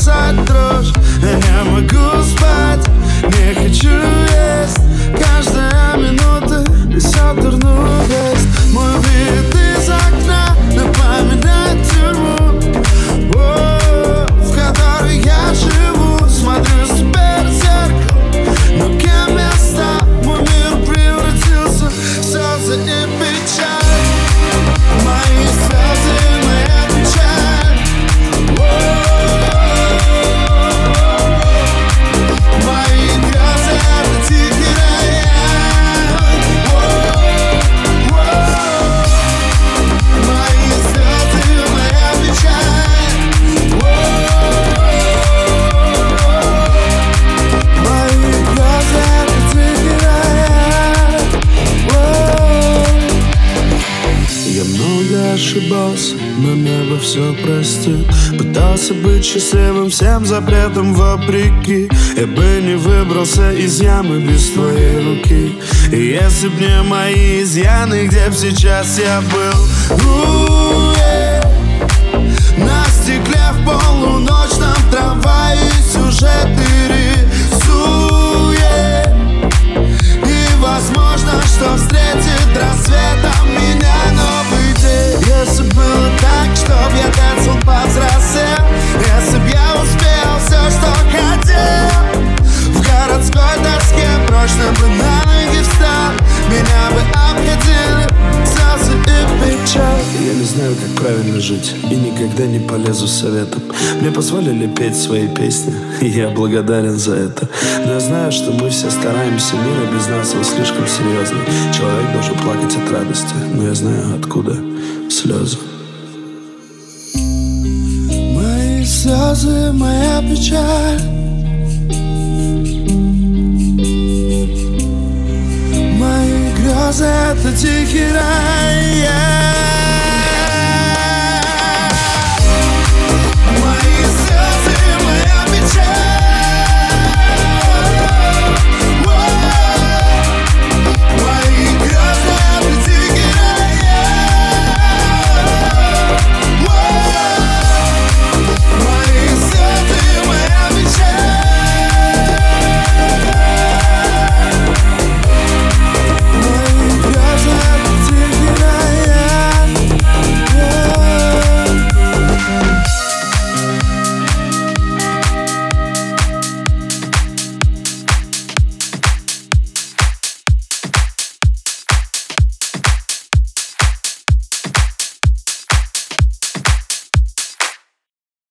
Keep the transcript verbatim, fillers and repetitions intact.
бросать дрожь. Я не могу спать, не хочу есть. Каждая минута несет дурную весть. Мой вид из окна напоминает тюрьму, о, в которой я живу. Смотрю теперь в зеркало, но кем я стал? Мой мир превратился в слезы и печаль. Мои слезы, моя печаль. Мои грезы — это тихий рояль. Мои слезы, моя печаль. Мои грезы — это тихий рояль. Я много ошибался, но небо все простит. Пытался быть счастливым всем запретам вопреки. Я бы не выбрался из ямы без твоей руки. И если б не мои изъяны, где б сейчас я был? У-е-е. На стекле в полуночном трамвае сюжеты рисует. И возможно, что встретит рассветом меня новый день. Если б было так, чтоб я танцевал, повзрослел. Если б я успел все, что хотел. В городской тоске прочно бы на ноги встал. Меня бы обходили слезы и печаль. Я не знаю, как правильно жить, и никогда не полезу советом. Мне позволили петь свои песни, и я благодарен за это. Но я знаю, что мы все стараемся, мир без нас он слишком серьезный. Человек должен плакать от радости, но я знаю, откуда слезы. Мои слезы, моя печаль. Мои грезы — это тихий рай.